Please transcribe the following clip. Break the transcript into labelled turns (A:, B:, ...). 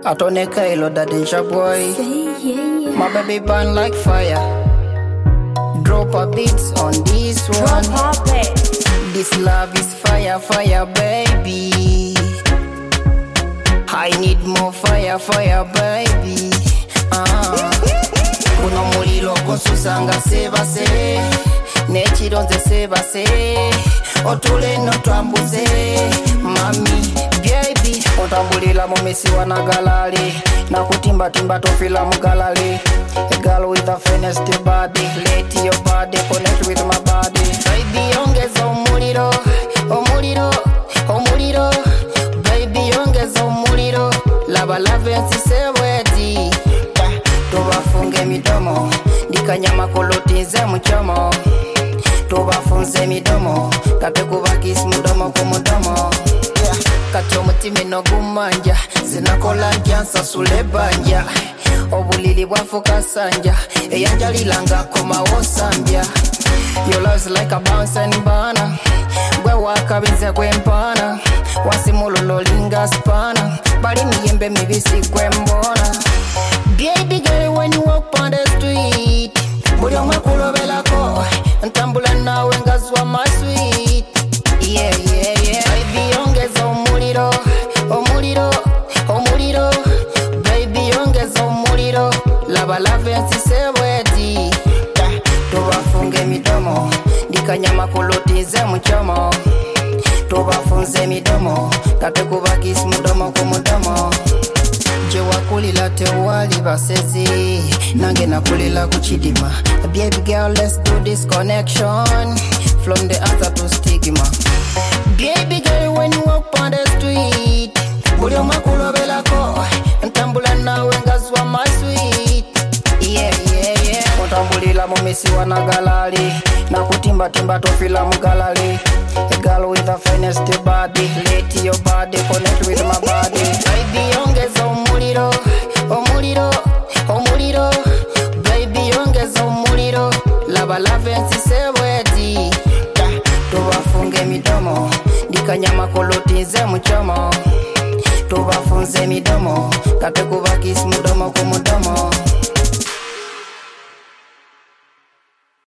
A: Atoneka ilo danger boy. My baby burn like fire. Drop a beats on this one. This love is fire, fire, baby. I need more fire, fire, baby. Kuno mulilo kunsusanga sebase. Nechironze sebase. Otule no twambuze. Mami, baby. Otambulila mumisi wanagalali. Na kutimba timba tofila mugalali. A girl with the finest body. Let your body connect with my body. Baby, ongeza umuliro. Omuliro, omuliro. Baby, ongeza umuliro. Lava lave nsiseweti. Tubafunge midomo. Dikanyama kolotinze muchomo. Tubafunze midomo. Kate kubakisi mudomo kumudomo. Kati omutima no gumanja. Zinakola njansa sule banja. Obulili bwafuka sanja. Eyanjalilanga koma wosambya. Your love's like a bouncing banana. Gwe wakabize gwempana. Wasimulolo linga spana. Bali miyembe mibisi gwembona. Baby girl, when you walk on the street, buli omwe kulobelako. Ntambula nawe ngazwa my sweet. Yeah, yeah, yeah. Baby ongeza omuliro. Omuliro, omuliro. Baby ongeza omuliro. Lava lave nsiseweti. Tubafunge midomo. Dikanyama kolotize muchomo. Tubafunze midomo. Kate kubakisi mudomo kumudomo. Jewa kulila tewali basezi. Nange nakulila kuchidima. Baby girl, let's do this connection. From the answer to stigma. Baby girl, when you walk on the street, buli omwe kulobelako. Ntambula nawe ngazwa my sweet. Yeah, yeah, yeah. Otambulila mumisi wanagalali. Na kutimba timba tofila mugalali. A girl with the finest body. Let your body connect with my body. Baby ongeza umuliro. Omuliro, omuliro. Baby ongeza umuliro. Lava lave nsiseweti. Tubafunge midomo. Dikanyama kolotize muchomo. Tubafunze midomo. Kate kubakisi mudomo kumudomo.